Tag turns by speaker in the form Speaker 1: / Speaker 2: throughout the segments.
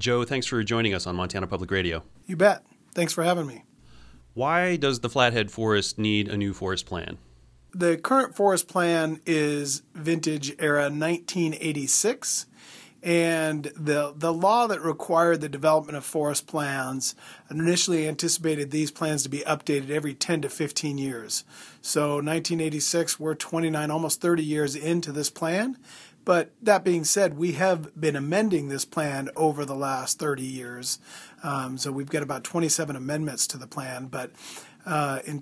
Speaker 1: Joe, thanks for joining us on Montana Public Radio.
Speaker 2: You bet. Thanks for having me.
Speaker 1: Why does the Flathead Forest need a new forest plan?
Speaker 2: The current forest plan is vintage era 1986, and the law that required the development of forest plans initially anticipated these plans to be updated every 10 to 15 years. So 1986, we're 29, almost 30 years into this plan. But that being said, we have been amending this plan over the last 30 years. So we've got about 27 amendments to the plan. But in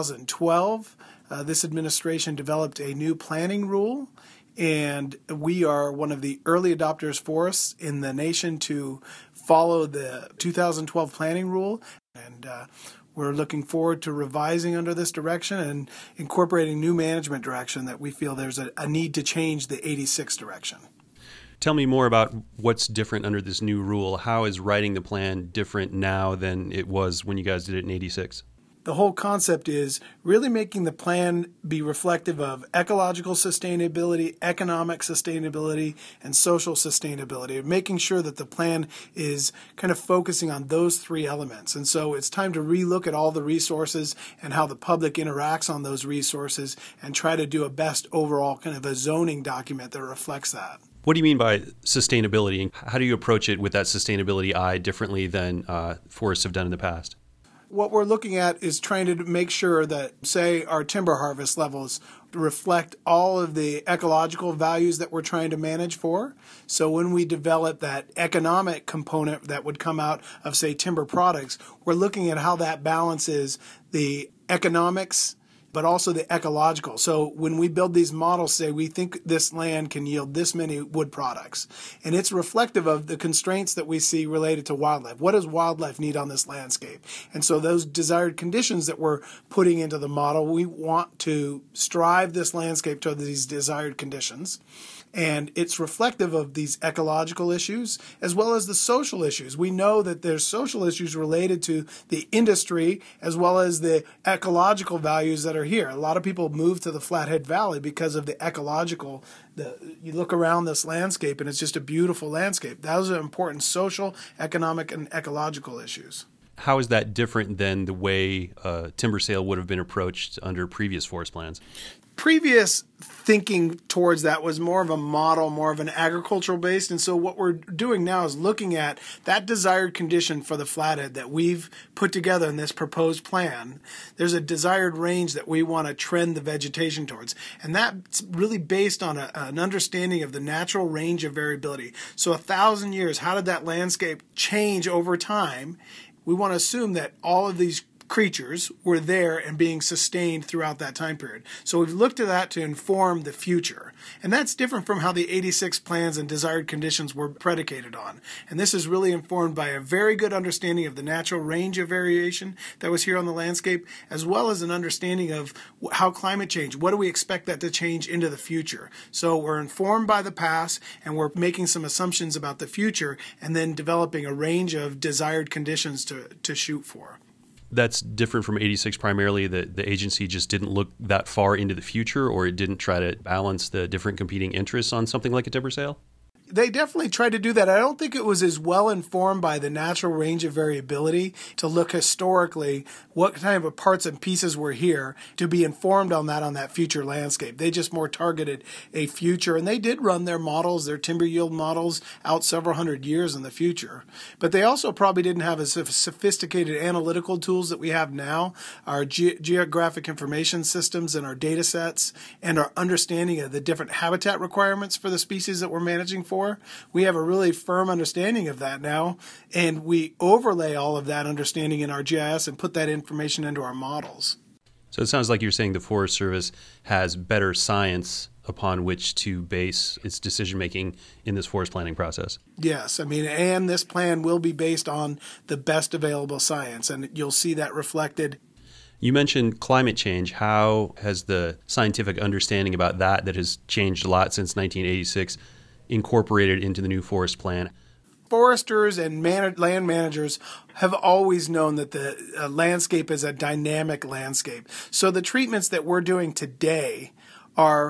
Speaker 2: 2012, this administration developed a new planning rule, and we are one of the early adopters forests in the nation to follow the 2012 planning rule. And we're looking forward to revising under this direction and incorporating new management direction that we feel there's a need to change the 86 direction.
Speaker 1: Tell me more about what's different under this new rule. How is writing the plan different now than it was when you guys did it in 86?
Speaker 2: The whole concept is really making the plan be reflective of ecological sustainability, economic sustainability, and social sustainability, making sure that the plan is kind of focusing on those three elements. And so it's time to relook at all the resources and how the public interacts on those resources and try to do a best overall kind of a zoning document that reflects that.
Speaker 1: What do you mean by sustainability? How do you approach it with that sustainability eye differently than forests have done in the past?
Speaker 2: What we're looking at is trying to make sure that, say, our timber harvest levels reflect all of the ecological values that we're trying to manage for. So when we develop that economic component that would come out of, say, timber products, we're looking at how that balances the economics but also the ecological. So when we build these models, say we think this land can yield this many wood products, and it's reflective of the constraints that we see related to wildlife. What does wildlife need on this landscape? And so those desired conditions that we're putting into the model, we want to strive this landscape to these desired conditions. And it's reflective of these ecological issues as well as the social issues. We know that there's social issues related to the industry as well as the ecological values that are here. A lot of people move to the Flathead Valley because of the ecological. You look around this landscape and it's just a beautiful landscape. Those are important social, economic, and ecological issues.
Speaker 1: How is that different than the way timber sale would have been approached under previous forest plans?
Speaker 2: Previous thinking towards that was more of a model, more of an agricultural based. And so what we're doing now is looking at that desired condition for the flathead that we've put together in this proposed plan. There's a desired range that we want to trend the vegetation towards. And that's really based on an understanding of the natural range of variability. So 1,000 years, how did that landscape change over time? We want to assume that all of these creatures were there and being sustained throughout that time period. So we've looked at that to inform the future. And that's different from how the 86 plans and desired conditions were predicated on. And this is really informed by a very good understanding of the natural range of variation that was here on the landscape, as well as an understanding of how climate change, what do we expect that to change into the future. So we're informed by the past and we're making some assumptions about the future and then developing a range of desired conditions to shoot for.
Speaker 1: That's different from 86 primarily, that the agency just didn't look that far into the future, or it didn't try to balance the different competing interests on something like a timber sale?
Speaker 2: They definitely tried to do that. I don't think it was as well informed by the natural range of variability to look historically what kind of parts and pieces were here to be informed on that future landscape. They just more targeted a future, and they did run their models, their timber yield models, out several hundred years in the future. But they also probably didn't have as sophisticated analytical tools that we have now, our geographic information systems and our data sets, and our understanding of the different habitat requirements for the species that we're managing for. We have a really firm understanding of that now, and we overlay all of that understanding in our GIS and put that information into our models.
Speaker 1: So it sounds like you're saying the Forest Service has better science upon which to base its decision-making in this forest planning process.
Speaker 2: Yes, and this plan will be based on the best available science, and you'll see that reflected.
Speaker 1: You mentioned climate change. How has the scientific understanding about that has changed a lot since 1986 incorporated into the new forest plan?
Speaker 2: Foresters and land managers have always known that the landscape is a dynamic landscape. So the treatments that we're doing today are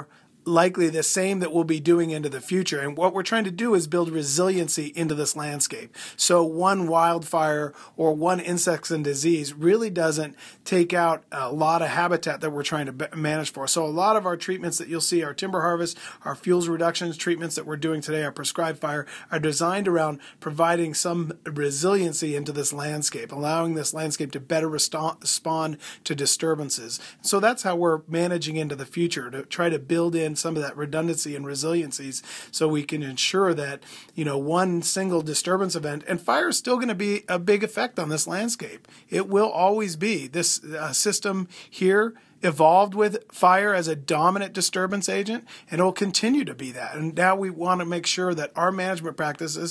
Speaker 2: likely the same that we'll be doing into the future. And what we're trying to do is build resiliency into this landscape. So one wildfire or one insects and disease really doesn't take out a lot of habitat that we're trying to manage for. So a lot of our treatments that you'll see, our timber harvest, our fuels reductions treatments that we're doing today, our prescribed fire, are designed around providing some resiliency into this landscape, allowing this landscape to better respond to disturbances. So that's how we're managing into the future, to try to build in some of that redundancy and resiliencies so we can ensure that, one single disturbance event, and fire is still going to be a big effect on this landscape. It will always be. This system here evolved with fire as a dominant disturbance agent, and it will continue to be that. And now we want to make sure that our management practices,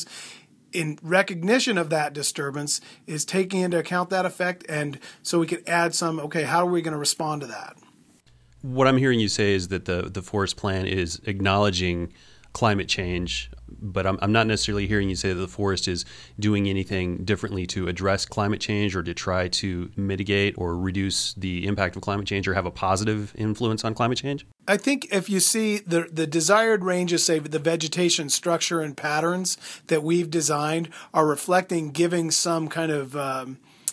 Speaker 2: in recognition of that disturbance, is taking into account that effect, and so we can add some, how are we going to respond to that?
Speaker 1: What I'm hearing you say is that the forest plan is acknowledging climate change, but I'm not necessarily hearing you say that the forest is doing anything differently to address climate change or to try to mitigate or reduce the impact of climate change or have a positive influence on climate change.
Speaker 2: I think if you see the desired ranges, say the vegetation structure and patterns that we've designed are reflecting giving some kind of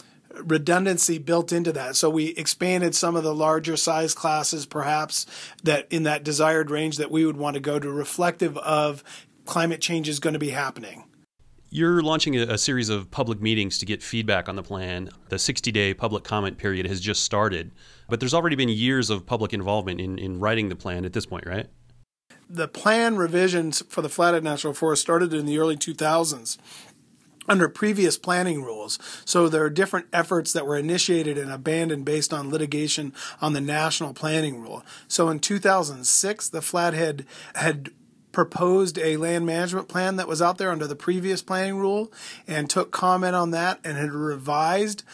Speaker 2: redundancy built into that. So we expanded some of the larger size classes, perhaps, that in that desired range that we would want to go to, reflective of climate change is going to be happening.
Speaker 1: You're launching a series of public meetings to get feedback on the plan. The 60-day public comment period has just started, but there's already been years of public involvement in writing the plan at this point, right?
Speaker 2: The plan revisions for the Flathead National Forest started in the early 2000s. Under previous planning rules. So there are different efforts that were initiated and abandoned based on litigation on the national planning rule. So in 2006, the Flathead had proposed a land management plan that was out there under the previous planning rule and took comment on that and had revised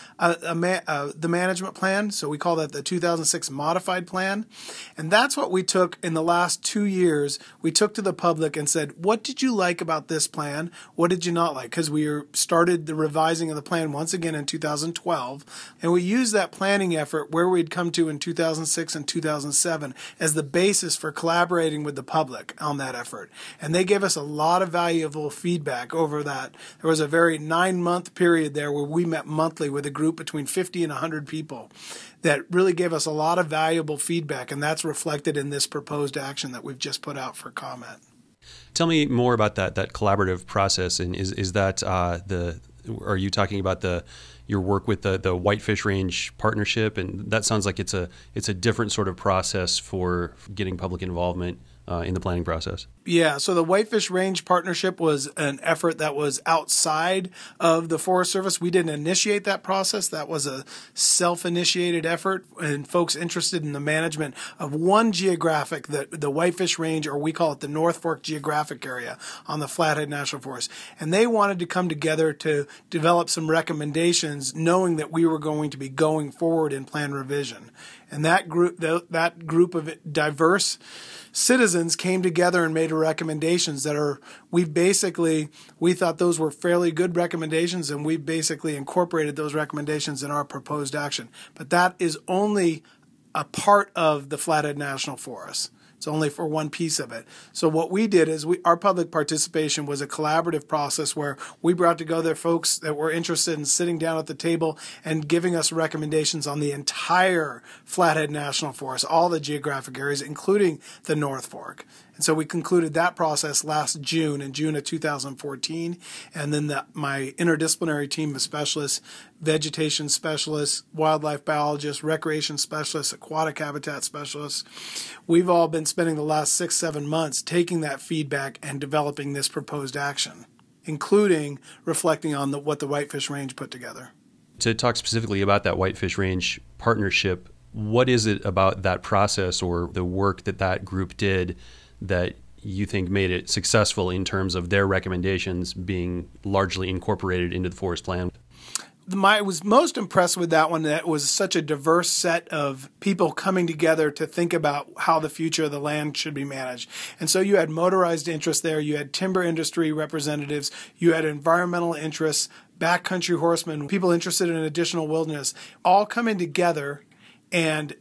Speaker 2: the management plan. So we call that the 2006 modified plan. And that's what we took in the last 2 years. We took to the public and said, what did you like about this plan? What did you not like? Because we started the revising of the plan once again in 2012. And we used that planning effort where we'd come to in 2006 and 2007 as the basis for collaborating with the public on that effort. And they gave us a lot of valuable feedback over that. There was a very 9-month period there where we met monthly with a group between 50 and 100 people that really gave us a lot of valuable feedback, and that's reflected in this proposed action that we've just put out for comment.
Speaker 1: Tell me more about that collaborative process, and is that are you talking about your work with the Whitefish Range Partnership? And that sounds like it's a different sort of process for getting public involvement in the planning process.
Speaker 2: Yeah, so the Whitefish Range Partnership was an effort that was outside of the Forest Service. We didn't initiate that process. That was a self-initiated effort, and folks interested in the management of one geographic, the Whitefish Range, or we call it the North Fork geographic area on the Flathead National Forest. And they wanted to come together to develop some recommendations, knowing that we were going to be going forward in plan revision. And that group of diverse citizens came together and made recommendations that we thought those were fairly good recommendations, and we basically incorporated those recommendations in our proposed action. But that is only a part of the Flathead National Forest. It's only for one piece of it. So what we did is our public participation was a collaborative process where we brought together folks that were interested in sitting down at the table and giving us recommendations on the entire Flathead National Forest, all the geographic areas, including the North Fork. And so we concluded that process in June of 2014. And then my interdisciplinary team of specialists, vegetation specialists, wildlife biologists, recreation specialists, aquatic habitat specialists, we've all been spending the last 6-7 months taking that feedback and developing this proposed action, including reflecting on what the Whitefish Range put together.
Speaker 1: To talk specifically about that Whitefish Range Partnership, what is it about that process or the work that group did that you think made it successful in terms of their recommendations being largely incorporated into the forest plan?
Speaker 2: I was most impressed with that one, that it was such a diverse set of people coming together to think about how the future of the land should be managed. And so you had motorized interests there, you had timber industry representatives, you had environmental interests, backcountry horsemen, people interested in additional wilderness, all coming together and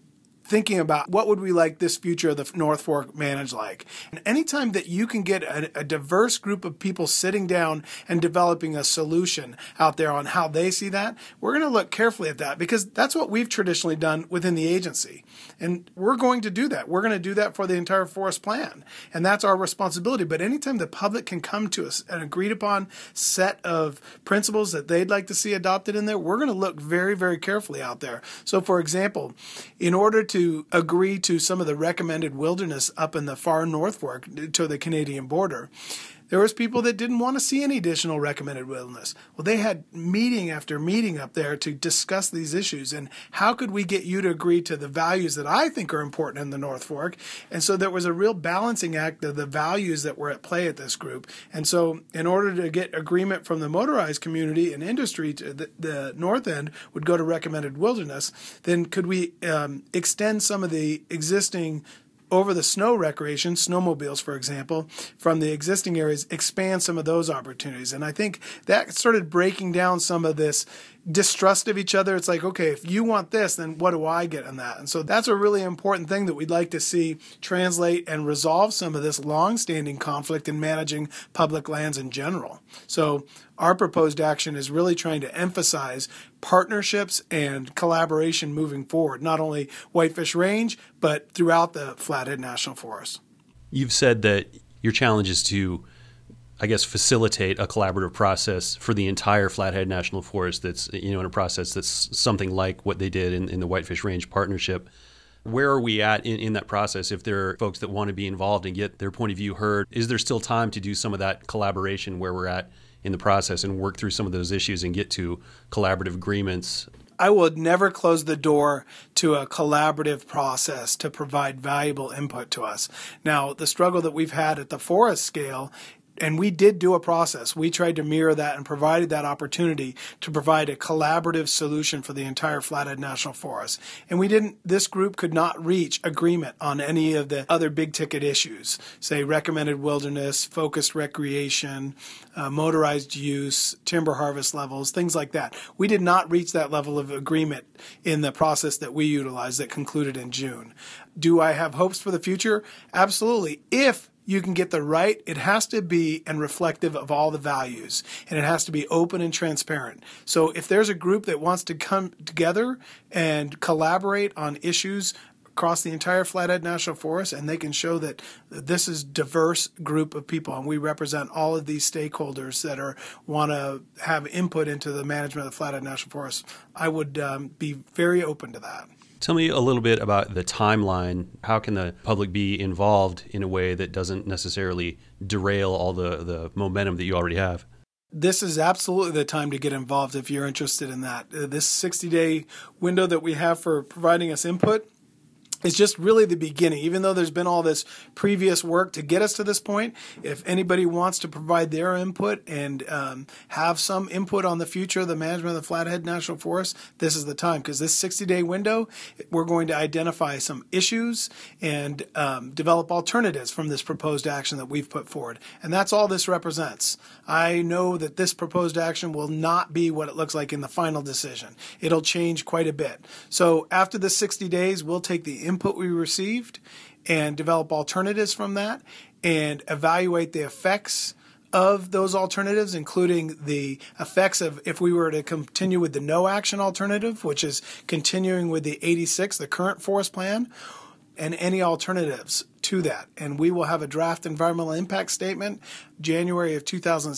Speaker 2: thinking about what would we like this future of the North Fork managed like. And anytime that you can get a diverse group of people sitting down and developing a solution out there on how they see that, we're going to look carefully at that, because that's what we've traditionally done within the agency. And we're going to do that. We're going to do that for the entire forest plan. And that's our responsibility. But anytime the public can come to us an agreed upon set of principles that they'd like to see adopted in there, we're going to look very, very carefully out there. So, for example, in order to agree to some of the recommended wilderness up in the far North Fork to the Canadian border, there was people that didn't want to see any additional recommended wilderness. Well, they had meeting after meeting up there to discuss these issues and how could we get you to agree to the values that I think are important in the North Fork. And so there was a real balancing act of the values that were at play at this group. And so in order to get agreement from the motorized community and industry to the north end would go to recommended wilderness, then could we extend some of the existing over the snow recreation, snowmobiles, for example, from the existing areas, expand some of those opportunities. And I think that started breaking down some of this distrust of each other. It's like, okay, if you want this, then what do I get in that? And so that's a really important thing that we'd like to see translate and resolve some of this long-standing conflict in managing public lands in general. So our proposed action is really trying to emphasize partnerships and collaboration moving forward, not only Whitefish Range, but throughout the Flathead National Forest.
Speaker 1: You've said that your challenge is to, I guess, facilitate a collaborative process for the entire Flathead National Forest that's, in a process that's something like what they did in the Whitefish Range partnership. Where are we at in that process? If there are folks that want to be involved and get their point of view heard, is there still time to do some of that collaboration where we're at in the process and work through some of those issues and get to collaborative agreements?
Speaker 2: I will never close the door to a collaborative process to provide valuable input to us. Now, the struggle that we've had at the forest scale, and we did do a process. We tried to mirror that and provided that opportunity to provide a collaborative solution for the entire Flathead National Forest. And this group could not reach agreement on any of the other big ticket issues, say recommended wilderness, focused recreation, motorized use, timber harvest levels, things like that. We did not reach that level of agreement in the process that we utilized that concluded in June. Do I have hopes for the future? Absolutely. If you can get the right, it has to be and reflective of all the values, and it has to be open and transparent. So if there's a group that wants to come together and collaborate on issues across the entire Flathead National Forest, and they can show that this is a diverse group of people, and we represent all of these stakeholders that want to have input into the management of the Flathead National Forest, I would be very open to that.
Speaker 1: Tell me a little bit about the timeline. How can the public be involved in a way that doesn't necessarily derail all the momentum that you already have?
Speaker 2: This is absolutely the time to get involved if you're interested in that. This 60-day window that we have for providing us input is just really the beginning. Even though there's been all this previous work to get us to this point, if anybody wants to provide their input and have some input on the future of the management of the Flathead National Forest, this is the time, because this 60-day window, we're going to identify some issues and develop alternatives from this proposed action that we've put forward. And that's all this represents. I know that this proposed action will not be what it looks like in the final decision. It'll change quite a bit. So after the 60 days, we'll take the input we received and develop alternatives from that and evaluate the effects of those alternatives, including the effects of if we were to continue with the no action alternative, which is continuing with the 86, the current forest plan, and any alternatives to that. And we will have a draft environmental impact statement January of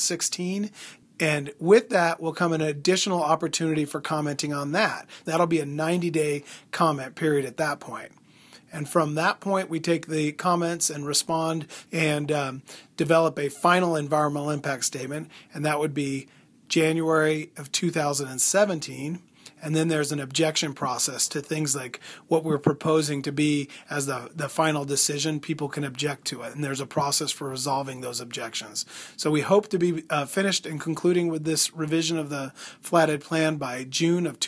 Speaker 2: 2016. And with that will come an additional opportunity for commenting on that. That'll be a 90-day comment period at that point. And from that point, we take the comments and respond and develop a final environmental impact statement. And that would be January of 2017. And then there's an objection process to things like what we're proposing to be as the final decision. People can object to it, and there's a process for resolving those objections. So we hope to be finished and concluding with this revision of the Flathead Plan by June of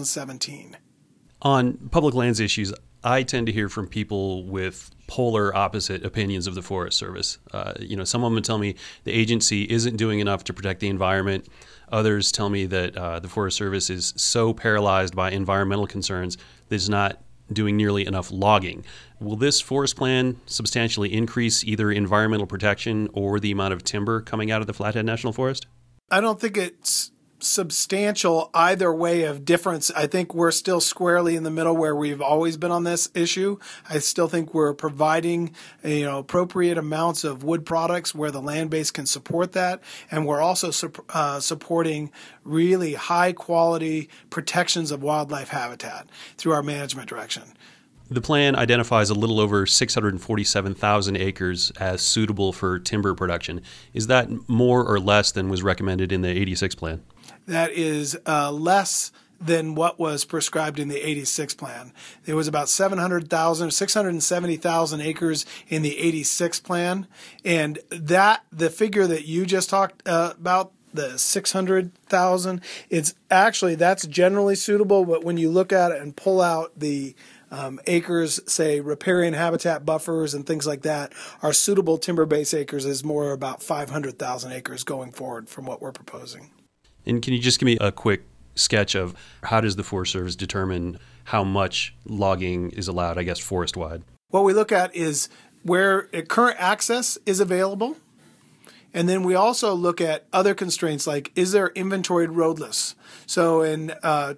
Speaker 2: 2017.
Speaker 1: On public lands issues, I tend to hear from people with polar opposite opinions of the Forest Service. Some of them tell me the agency isn't doing enough to protect the environment. Others tell me that the Forest Service is so paralyzed by environmental concerns that it's not doing nearly enough logging. Will this forest plan substantially increase either environmental protection or the amount of timber coming out of the Flathead National Forest?
Speaker 2: I don't think it's substantial either way of difference. I think we're still squarely in the middle where we've always been on this issue. I still think we're providing appropriate amounts of wood products where the land base can support that, and we're also supporting really high quality protections of wildlife habitat through our management direction.
Speaker 1: The plan identifies a little over 647,000 acres as suitable for timber production. Is that more or less than was recommended in the 86 plan?
Speaker 2: That is less than what was prescribed in the 86 plan. There was about 670,000 acres in the 86 plan. And the figure that you just talked about, the 600,000, that's generally suitable. But when you look at it and pull out the acres, say riparian habitat buffers and things like that, our suitable timber-based acres is more about 500,000 acres going forward from what we're proposing.
Speaker 1: And can you just give me a quick sketch of how does the Forest Service determine how much logging is allowed, I guess, forest-wide?
Speaker 2: What we look at is where current access is available. And then we also look at other constraints like, is there inventoried roadless? So in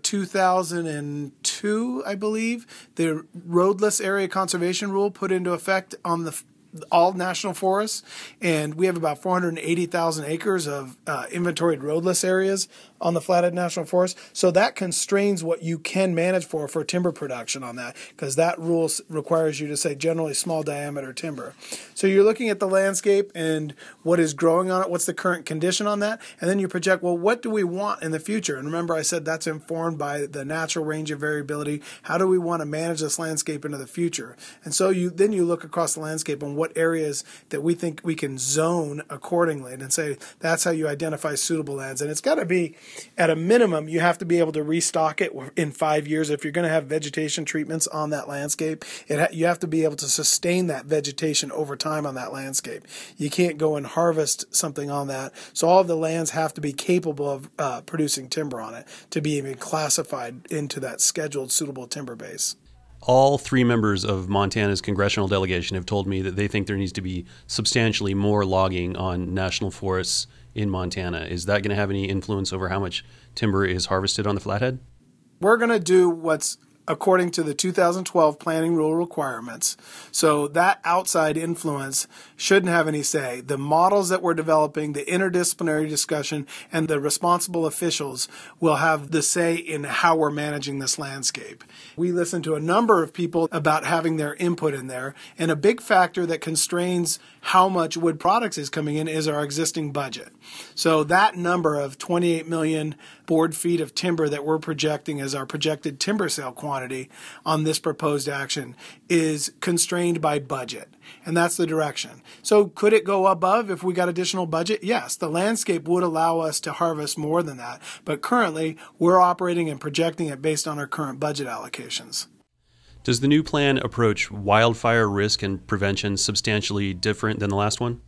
Speaker 2: 2002, I believe, the roadless area conservation rule put into effect on all national forests, and we have about 480,000 acres of inventoried roadless areas on the Flathead National Forest. So that constrains what you can manage for timber production on that, because that rule requires you to say generally small diameter timber. So you're looking at the landscape and what is growing on it, what's the current condition on that, and then you project, well, what do we want in the future? And remember I said that's informed by the natural range of variability. How do we want to manage this landscape into the future? And so you look across the landscape on what areas that we think we can zone accordingly and say that's how you identify suitable lands. And it's got to be, at a minimum, you have to be able to restock it in 5 years. If you're going to have vegetation treatments on that landscape, you have to be able to sustain that vegetation over time on that landscape. You can't go and harvest something on that. So all of the lands have to be capable of producing timber on it to be even classified into that scheduled suitable timber base.
Speaker 1: All three members of Montana's congressional delegation have told me that they think there needs to be substantially more logging on national forests in Montana. Is that going to have any influence over how much timber is harvested on the Flathead?
Speaker 2: We're going to do what's according to the 2012 planning rule requirements. So that outside influence shouldn't have any say. The models that we're developing, the interdisciplinary discussion, and the responsible officials will have the say in how we're managing this landscape. We listen to a number of people about having their input in there, and a big factor that constrains how much wood products is coming in is our existing budget. So that number of 28 million board feet of timber that we're projecting as our projected timber sale quantity on this proposed action is constrained by budget. And that's the direction. So could it go above if we got additional budget? Yes, the landscape would allow us to harvest more than that. But currently, we're operating and projecting it based on our current budget allocations.
Speaker 1: Does the new plan approach wildfire risk and prevention substantially different than the last one?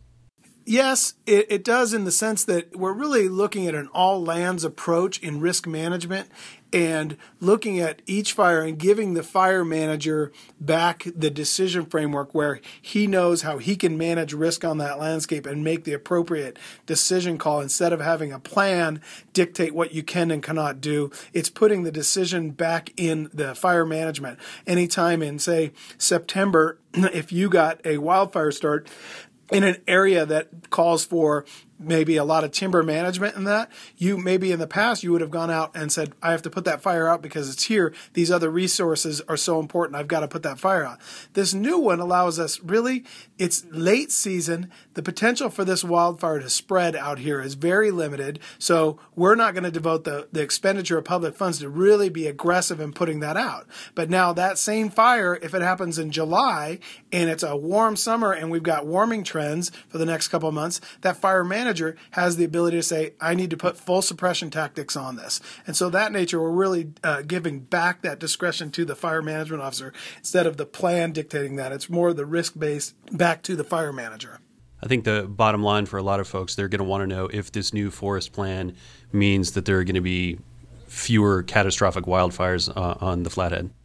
Speaker 2: Yes, it does, in the sense that we're really looking at an all lands approach in risk management and looking at each fire and giving the fire manager back the decision framework where he knows how he can manage risk on that landscape and make the appropriate decision call. Instead of having a plan dictate what you can and cannot do, it's putting the decision back in the fire management. Anytime in, say, September, if you got a wildfire start in an area that calls for maybe a lot of timber management in that, you maybe in the past you would have gone out and said, I have to put that fire out because it's here. These other resources are so important. I've got to put that fire out. This new one allows us, really, it's late season. The potential for this wildfire to spread out here is very limited. So we're not going to devote the expenditure of public funds to really be aggressive in putting that out. But now that same fire, if it happens in July and it's a warm summer and we've got warming trends for the next couple of months, that fire manager has the ability to say, I need to put full suppression tactics on this. And so that nature, we're really giving back that discretion to the fire management officer instead of the plan dictating that. It's more the risk-based back to the fire manager.
Speaker 1: I think the bottom line for a lot of folks, they're going to want to know if this new forest plan means that there are going to be fewer catastrophic wildfires on the Flathead.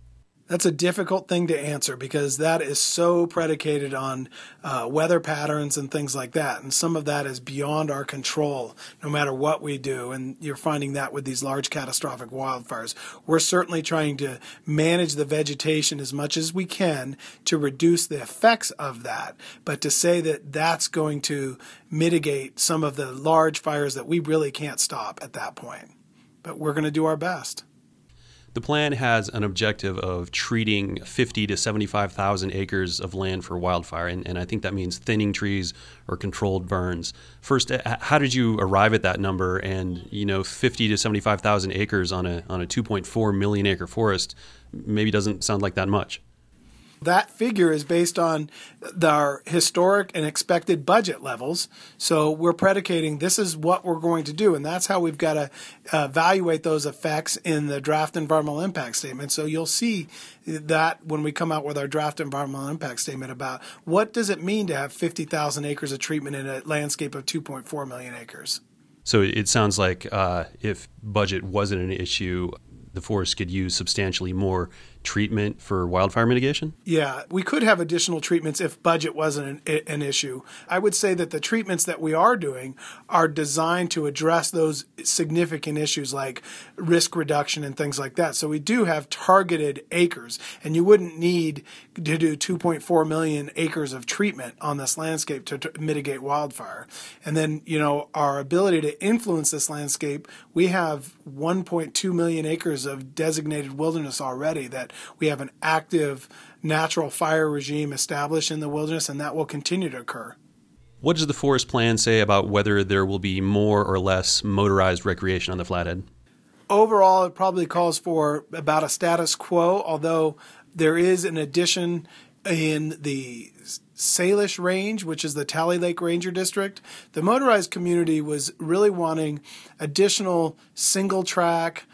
Speaker 2: That's a difficult thing to answer because that is so predicated on weather patterns and things like that. And some of that is beyond our control, no matter what we do. And you're finding that with these large catastrophic wildfires. We're certainly trying to manage the vegetation as much as we can to reduce the effects of that. But to say that that's going to mitigate some of the large fires that we really can't stop at that point. But we're going to do our best.
Speaker 1: The plan has an objective of treating 50 to 75,000 acres of land for wildfire, and I think that means thinning trees or controlled burns. First, how did you arrive at that number? And 50 to 75,000 acres on a 2.4 million acre forest maybe doesn't sound like that much.
Speaker 2: That figure is based on our historic and expected budget levels. So we're predicating this is what we're going to do. And that's how we've got to evaluate those effects in the draft environmental impact statement. So you'll see that when we come out with our draft environmental impact statement about what does it mean to have 50,000 acres of treatment in a landscape of 2.4 million acres.
Speaker 1: So it sounds like if budget wasn't an issue, the forest could use substantially more treatment for wildfire mitigation?
Speaker 2: Yeah, we could have additional treatments if budget wasn't an issue. I would say that the treatments that we are doing are designed to address those significant issues like risk reduction and things like that. So we do have targeted acres, and you wouldn't need to do 2.4 million acres of treatment on this landscape to mitigate wildfire. And then, our ability to influence this landscape, we have 1.2 million acres of designated wilderness already that we have an active natural fire regime established in the wilderness, and that will continue to occur.
Speaker 1: What does the forest plan say about whether there will be more or less motorized recreation on the Flathead?
Speaker 2: Overall, it probably calls for about a status quo, although there is an addition in the Salish Range, which is the Tally Lake Ranger District. The motorized community was really wanting additional single track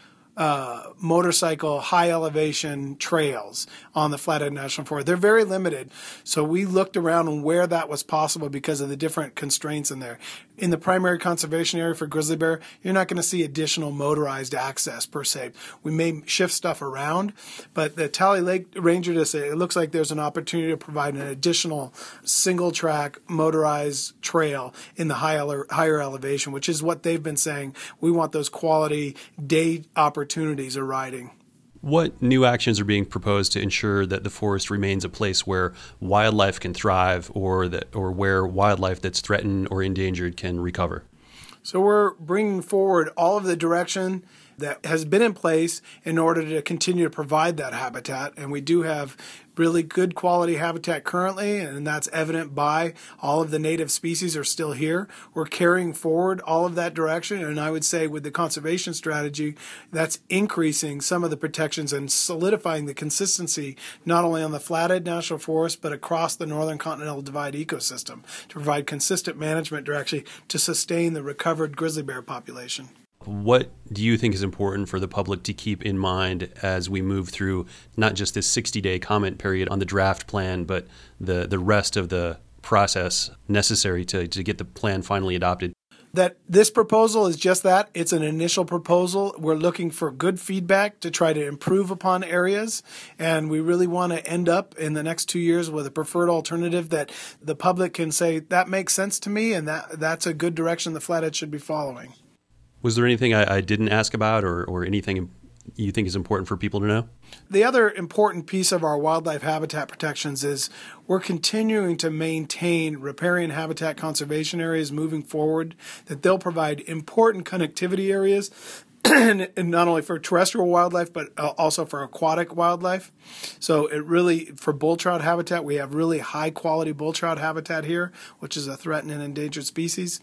Speaker 2: motorcycle high elevation trails on the Flathead National Forest. They're very limited. So we looked around on where that was possible because of the different constraints in there. In the primary conservation area for grizzly bear, you're not going to see additional motorized access per se. We may shift stuff around, but the Tally Lake Ranger District, it looks like there's an opportunity to provide an additional single track motorized trail in the higher elevation, which is what they've been saying. We want those quality day opportunities of riding.
Speaker 1: What new actions are being proposed to ensure that the forest remains a place where wildlife can thrive or where wildlife that's threatened or endangered can recover?
Speaker 2: So we're bringing forward all of the direction that has been in place in order to continue to provide that habitat. And we do have really good quality habitat currently, and that's evident by all of the native species are still here. We're carrying forward all of that direction, and I would say with the conservation strategy, that's increasing some of the protections and solidifying the consistency not only on the Flathead National Forest, but across the Northern Continental Divide ecosystem to provide consistent management direction to sustain the recovered grizzly bear population.
Speaker 1: What do you think is important for the public to keep in mind as we move through not just this 60-day comment period on the draft plan, but the rest of the process necessary to get the plan finally adopted?
Speaker 2: That this proposal is just that. It's an initial proposal. We're looking for good feedback to try to improve upon areas, and we really want to end up in the next 2 years with a preferred alternative that the public can say, that makes sense to me, and that's a good direction the Flathead should be following.
Speaker 1: Was there anything I didn't ask about or anything you think is important for people to know?
Speaker 2: The other important piece of our wildlife habitat protections is we're continuing to maintain riparian habitat conservation areas moving forward, that they'll provide important connectivity areas, and not only for terrestrial wildlife, but also for aquatic wildlife. So it really, for bull trout habitat, we have really high quality bull trout habitat here, which is a threatened and endangered species.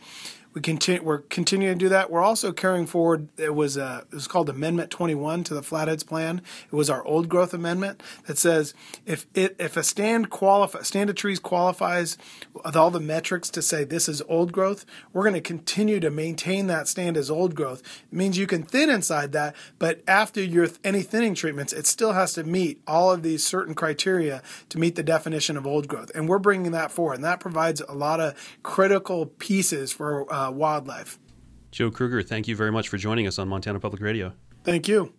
Speaker 2: We're continuing to do that. We're also carrying forward, it was called Amendment 21 to the Flatheads Plan. It was our old growth amendment that says if a stand of trees qualifies with all the metrics to say this is old growth, we're going to continue to maintain that stand as old growth. It means you can thin inside that, but after any thinning treatments, it still has to meet all of these certain criteria to meet the definition of old growth. And we're bringing that forward, and that provides a lot of critical pieces for wildlife.
Speaker 1: Joe Kruger, thank you very much for joining us on Montana Public Radio.
Speaker 2: Thank you.